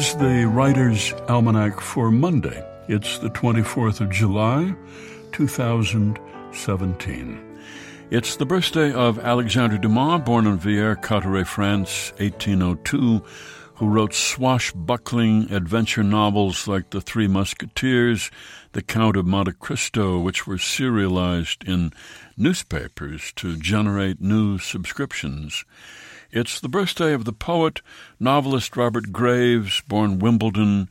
is the Writer's Almanac for Monday. It's the 24th of July, 2017. It's the birthday of Alexandre Dumas, born in Villers-Cotterêts, France, 1802, who wrote swashbuckling adventure novels like The Three Musketeers, The Count of Monte Cristo, which were serialized in newspapers to generate new subscriptions. It's the birthday of the poet, novelist Robert Graves, born Wimbledon,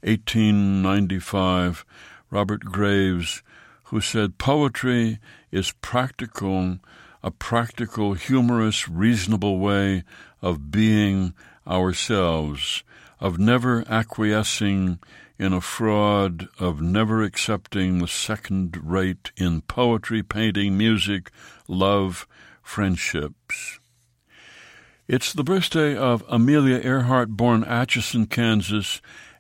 1895. Robert Graves, who said, "Poetry is practical, a practical, humorous, reasonable way of being ourselves, of never acquiescing in a fraud, of never accepting the second rate in poetry, painting, music, love, friendships." It's the birthday of Amelia Earhart, born Atchison, Kansas,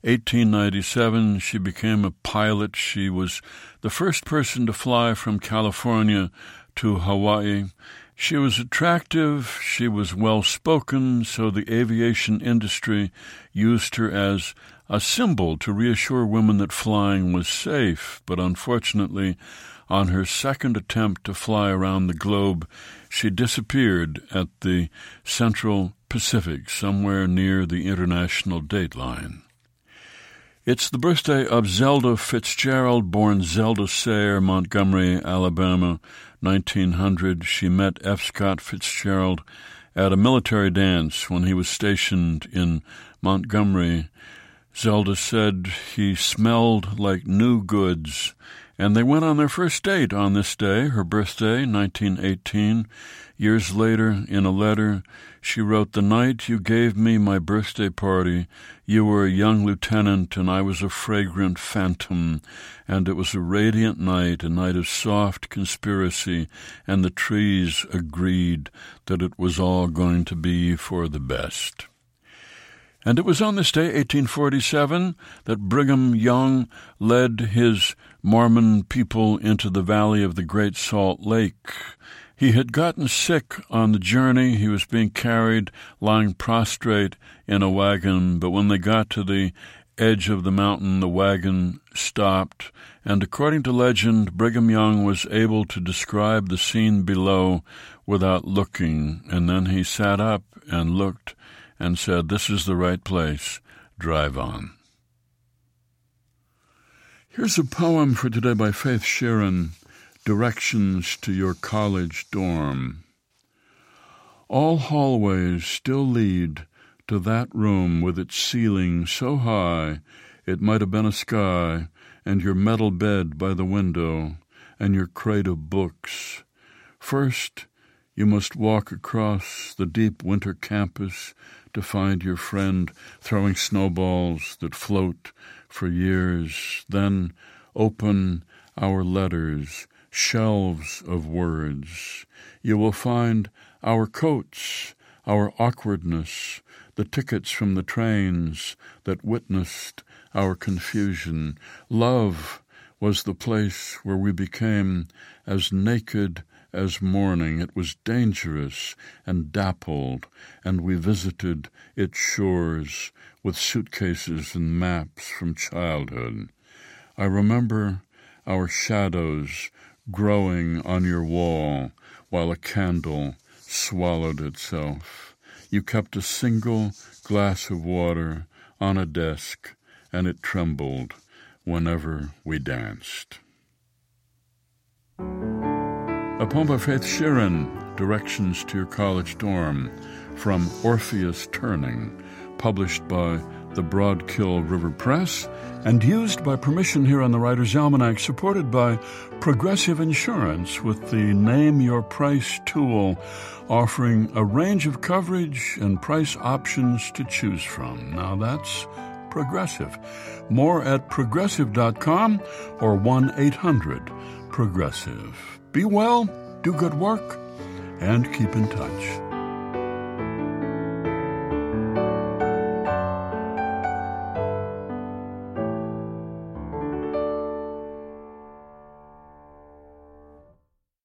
1897. She became a pilot. She was the first person to fly from California to Hawaii. She was attractive. She was well-spoken, so the aviation industry used her as a symbol to reassure women that flying was safe. But unfortunately, on her second attempt to fly around the globe, she disappeared at the Central Pacific, somewhere near the international dateline. It's the birthday of Zelda Fitzgerald, born Zelda Sayre, Montgomery, Alabama, 1900. She met F. Scott Fitzgerald at a military dance when he was stationed in Montgomery. Zelda said he smelled like new goods, and they went on their first date on this day, her birthday, 1918. Years later, in a letter, she wrote, "The night you gave me my birthday party, you were a young lieutenant and I was a fragrant phantom, and it was a radiant night, a night of soft conspiracy, and the trees agreed that it was all going to be for the best." And it was on this day, 1847, that Brigham Young led his Mormon people into the valley of the Great Salt Lake. He had gotten sick on the journey. He was being carried, lying prostrate in a wagon, but when they got to the edge of the mountain, the wagon stopped, and according to legend, Brigham Young was able to describe the scene below without looking, and then he sat up and looked and said, "This is the right place. Drive on." Here's a poem for today by Faith Sheeran, Directions to Your College Dorm. All hallways still lead to that room with its ceiling so high it might have been a sky, and your metal bed by the window, and your crate of books. First, you must walk across the deep winter campus to find your friend throwing snowballs that float for years. Then open our letters, shelves of words. You will find our coats, our awkwardness, the tickets from the trains that witnessed our confusion. Love was the place where we became as naked as morning. It was dangerous and dappled, and we visited its shores with suitcases and maps from childhood. I remember our shadows growing on your wall while a candle swallowed itself. You kept a single glass of water on a desk, and it trembled whenever we danced. A poem by Faith Sheeran, Directions to Your College Dorm, from Orpheus Turning, published by the Broadkill River Press, and used by permission here on the Writer's Almanac, supported by Progressive Insurance with the Name Your Price tool, offering a range of coverage and price options to choose from. Now that's Progressive. More at progressive.com or 1-800-PROGRESSIVE. Be well, do good work, and keep in touch.